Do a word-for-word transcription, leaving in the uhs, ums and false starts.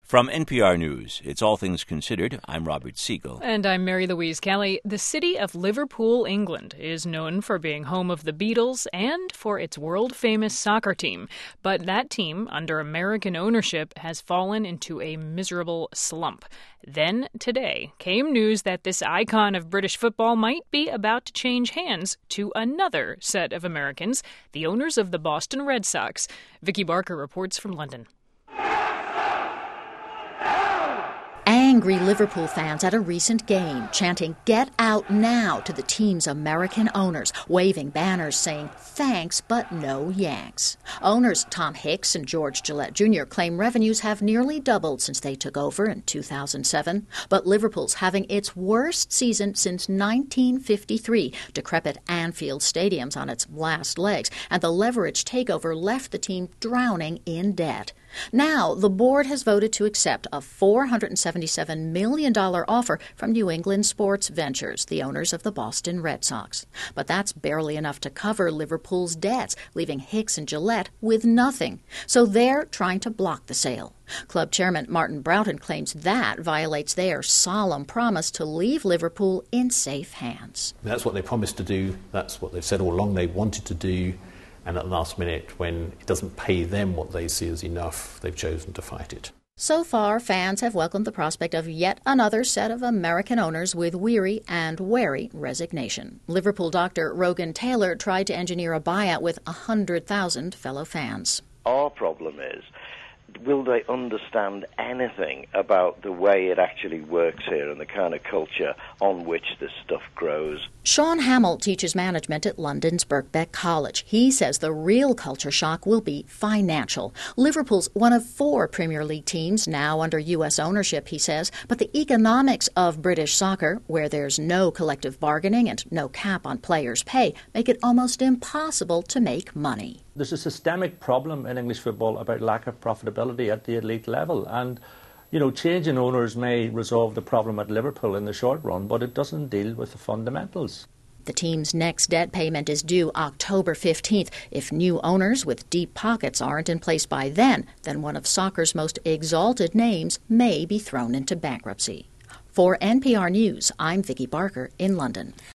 From N P R News, it's All Things Considered. I'm Robert Siegel. And I'm Mary Louise Kelly. The city of Liverpool, England, is known for being home of the Beatles and for its world-famous soccer team. But that team, under American ownership, has fallen into a miserable slump. Then, today, came news that this icon of British football might be about to change hands to another set of Americans, the owners of the Boston Red Sox. Vicky Barker reports from London. Angry Liverpool fans at a recent game chanting "Get out now" to the team's American owners, waving banners saying "Thanks, but no Yanks." Owners Tom Hicks and George Gillette Junior claim revenues have nearly doubled since they took over in two thousand seven. But Liverpool's having its worst season since nineteen fifty-three. Decrepit Anfield Stadium's on its last legs, and the leveraged takeover left the team drowning in debt. Now, the board has voted to accept a four hundred seventy-seven million dollars offer from New England Sports Ventures, the owners of the Boston Red Sox. But that's barely enough to cover Liverpool's debts, leaving Hicks and Gillette with nothing. So they're trying to block the sale. Club chairman Martin Broughton claims that violates their solemn promise to leave Liverpool in safe hands. That's what they promised to do. That's what they've said all along they wanted to do. And at the last minute, when it doesn't pay them what they see as enough, they've chosen to fight it. So far, fans have welcomed the prospect of yet another set of American owners with weary and wary resignation. Liverpool doctor Rogan Taylor tried to engineer a buyout with one hundred thousand fellow fans. Our problem is, will they understand anything about the way it actually works here and the kind of culture on which this stuff grows? Sean Hamill teaches management at London's Birkbeck College. He says the real culture shock will be financial. Liverpool's one of four Premier League teams now under U S ownership, he says, but the economics of British soccer, where there's no collective bargaining and no cap on players' pay, make it almost impossible to make money. There's a systemic problem in English football about lack of profitability at the elite level. And, you know, changing owners may resolve the problem at Liverpool in the short run, but it doesn't deal with the fundamentals. The team's next debt payment is due October fifteenth. If new owners with deep pockets aren't in place by then, then one of soccer's most exalted names may be thrown into bankruptcy. For N P R News, I'm Vicky Barker in London.